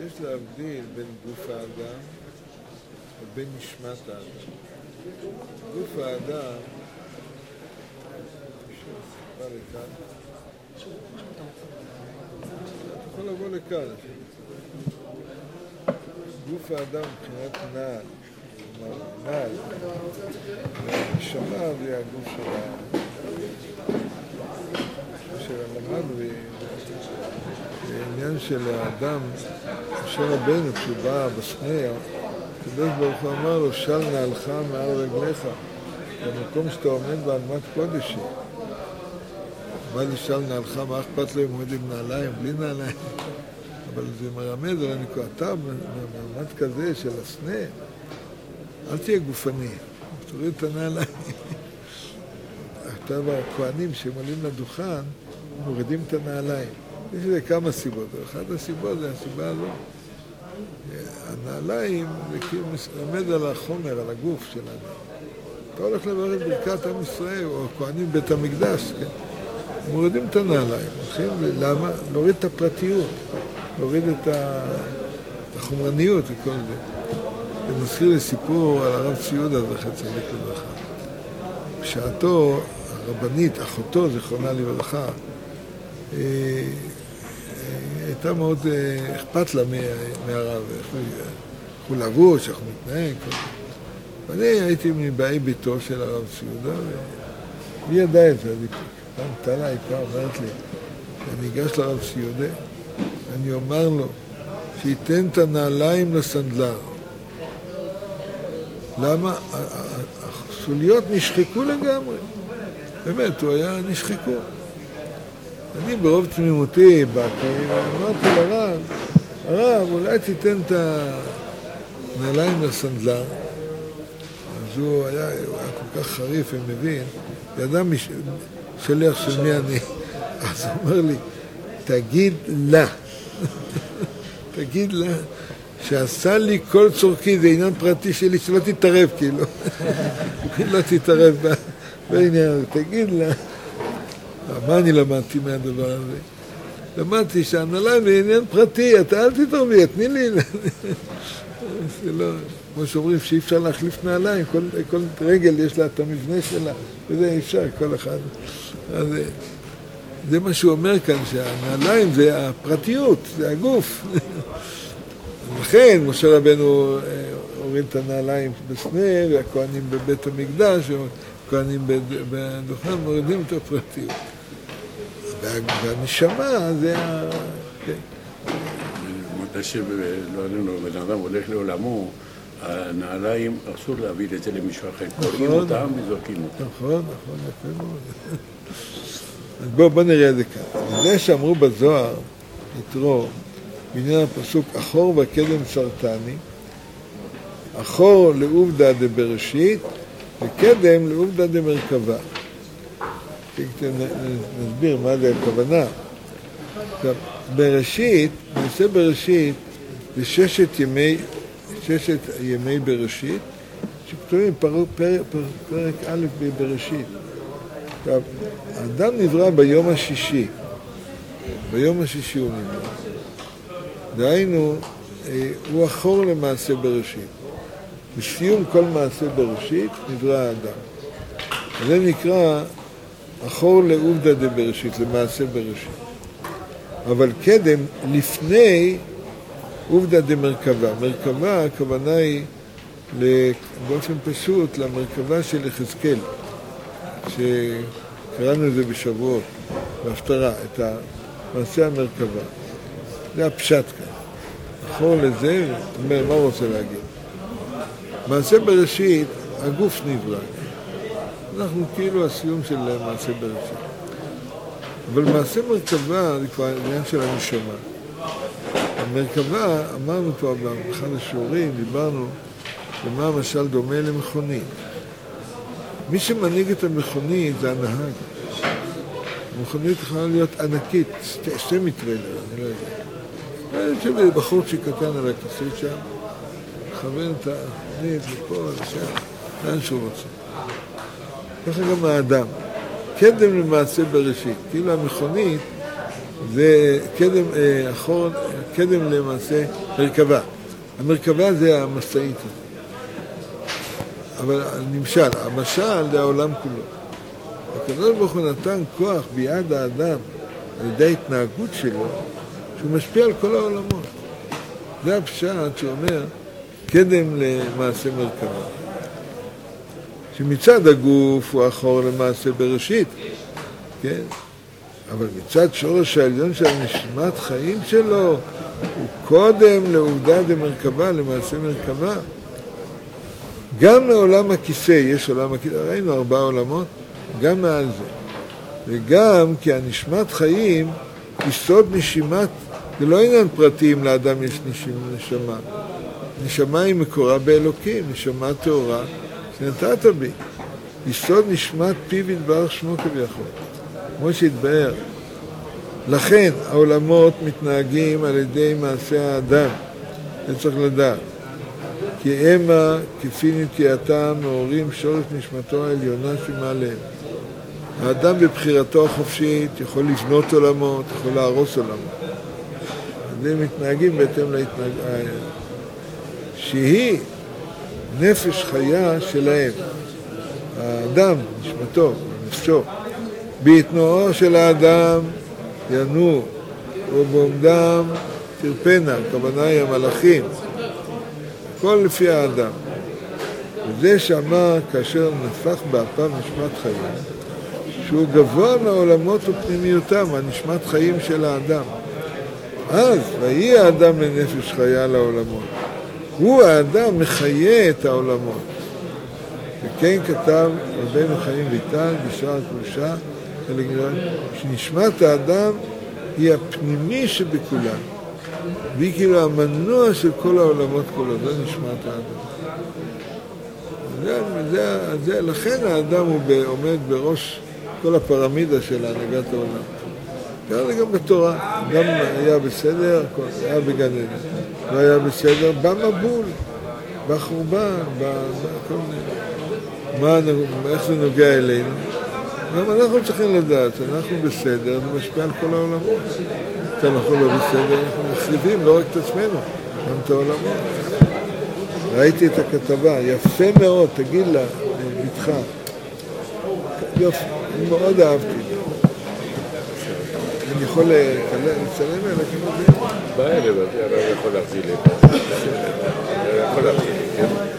יש להבדיל בין גוף האדם ובין נשמת האדם. גוף האדם, אתה יכול לבוא לכאן. גוף האדם מבחינת נעל, נעל, נשמה זה הגוף של למדנו בעניין של האדם, משה רבנו כשהוא בא בסנה, הקדוש ברוך הוא אמר לו, של נעלך מעל רגליך, במקום שאתה עומד באדמת קודש. אמר לי, של נעלך, מה אכפת לו אם עומד עם נעליים, בלי נעליים? אבל זה מרמז על הנקודה, במעמד כזה של הסנה, אל תהיה גופני, תוריד את הנעליים. עכשיו הכהנים שהם עולים לדוכן, מורידים את הנעליים. יש לזה כמה סיבות, אחת הסיבות זה הסיבה הזו. הנעליים זה כאילו מרמז על החומר, על הגוף שלנו. אתה הולך לברך ברכת עם ישראל, או הכהנים בית המקדש, כן? מורידים את הנעליים. למה? להוריד את הפרטיות, להוריד את החומרניות וכל זה. זה מזכיר לי סיפור על הרב ציודה, זכר צדיק לברכה. בשעתו, הרבנית, אחותו, זיכרונה לברכה, הייתה מאוד אכפת לה מהרב, איך הוא לבוש, איך הוא מתנהג. ואני הייתי מבאי ביתו של הרב ציודה, והיא ידעה את זה. פעם טלה הייתה אומרת לי, אני אגש לרב ציודה, אני אומר לו, שייתן את הנעליים לסנדלר. למה? הסוליות נשחקו לגמרי. באמת, הוא היה נשחקו. אני ברוב תמימותי באתי, ואמרתי לרב, הרב, אולי תיתן את הנעליים לסנדלר. אז הוא היה כל כך חריף ומבין, ידע שליח של מי אני. אז הוא אומר לי, תגיד לה, תגיד לה, שעשה לי כל צורכי, זה עניין פרטי שלי, שלא תתערב כאילו. לא תתערב בעניין הזה, תגיד לה. מה אני למדתי מהדבר הזה? למדתי שהנעליים זה עניין פרטי, אתה אל תתערבי, תני לי. זה לא, כמו שאומרים שאי אפשר להחליף נעליים, כל רגל יש לה את המבנה שלה, וזה אי אפשר, כל אחד. אז זה מה שהוא אומר כאן, שהנעליים זה הפרטיות, זה הגוף. לכן, משה רבנו הוריד את הנעליים בסנה, והכהנים בבית המקדש, והכהנים בדוכן, מורידים את הפרטיות. והנשמה זה ה... מתי שבן אדם הולך לעולמו, הנעליים אסור להביא את זה למישהו אחר. קוראים אותם וזורקים אותם. נכון, יפה מאוד. אז בואו נראה את זה כאן. זה שאמרו בזוהר, יתרו, בעניין הפסוק, אחור וקדם סרטני, אחור לעובדא דבראשית, וקדם לעובדא דמרכבה. נסביר מה זה הכוונה. בראשית, נושא בראשית, זה ששת ימי בראשית, שכתובים פרק א' בבראשית. האדם נברא ביום השישי. ביום השישי הוא נברא. דהיינו, הוא אחור למעשה בראשית. בסיום כל מעשה בראשית נברא האדם. זה נקרא אחור לעובדא דבראשית, למעשה בראשית. אבל קדם לפני עובדא דמרכבה. מרכבה, הכוונה היא באופן פשוט למרכבה של יחזקאל, שקראנו את זה בשבועות, בהפטרה, את מעשה המרכבה. זה הפשט כאן. אחור לזה, אומר, מה הוא רוצה להגיד? מעשה בראשית, הגוף נברא. אנחנו כאילו הסיום של מעשה בראשית. אבל מעשה מרכבה זה כבר עניין של הנשמה. המרכבה, אמרנו כבר באחד השיעורים, דיברנו למה המשל דומה למכונית. מי שמנהיג את המכונית זה הנהג. המכונית יכולה להיות ענקית, סמי-טריילר, אני לא יודע. אני חושב בחור שקטן על הכיסא שם, מכוון את המכונית לפה, לשם, לאן שהוא רוצה. ככה גם האדם. קדם למעשה בראשית. כאילו המכונית זה קדם אחור, קדם למעשה מרכבה. המרכבה זה המשאית. אבל נמשל, המשל זה העולם כולו. הקדוש ברוך הוא נתן כוח ביד האדם על ידי ההתנהגות שלו, שהוא משפיע על כל העולמות. זה הפשט שאומר קדם למעשה מרכבה. שמצד הגוף הוא אחור למעשה בראשית, כן? אבל מצד שורש העליון של נשמת חיים שלו, הוא קודם לעובדה דמרכבה, למעשה מרכבה. גם מעולם הכיסא, יש עולם הכיסא, ראינו 4 עולמות, גם מעל זה. וגם כי הנשמת חיים, יסוד נשימת, זה לא עניין פרטיים לאדם יש נשמה. נשמה היא מקורה באלוקים, נשמה טהורה שנתת בי. יסוד נשמת פיו יתברך שמו כביכול. כמו שהתבאר. לכן העולמות מתנהגים על ידי מעשה האדם. זה צריך לדעת. כי המה כפי נטייתם מעוררים שורש נשמתו העליונה שמעליהם. האדם בבחירתו החופשית יכול לבנות עולמות, יכול להרוס עולמות. הם מתנהגים בהתאם שהיא נפש חיה שלהם. האדם, נשמתו, נפשו. בהתנועו של האדם ינועו, ובעומדם תרפנה, הכוונה היא המלאכים. הכל לפי האדם. וזה שאמר כאשר נפח באפיו נשמת חיים, שהוא גבוה מהעולמות ופנימיותם, הנשמת חיים של האדם. אז, ויהי האדם לנפש חיה לעולמות. הוא האדם מחיה את העולמות. וכן כתב רבנו חיים ויטל בשער הקדושה, שנשמת האדם היא הפנימי שבכולם. והיא כאילו המנוע של כל העולמות כולו, זה נשמת האדם. לכן האדם הוא עומד בראש כל הפירמידה של הנהגת העולם. ככה זה גם בתורה, גם היה בסדר, היה בגן עדן, לא היה בסדר, במבול, בחורבן, בכל מיני. איך זה נוגע אלינו? גם אנחנו צריכים לדעת שאנחנו בסדר, זה משפיע על כל העולמות. כשאנחנו לא בסדר, אנחנו מחריבים לא רק את עצמנו, גם את העולמות. ראיתי את הכתבה, יפה מאוד, תגיד לה, בתך. יופי, אני מאוד אהבתי. אני יכול לצלם אלה כמו זה? בערב, אני יכול להחזיר לי. אני יכול להחזיר לי, כן?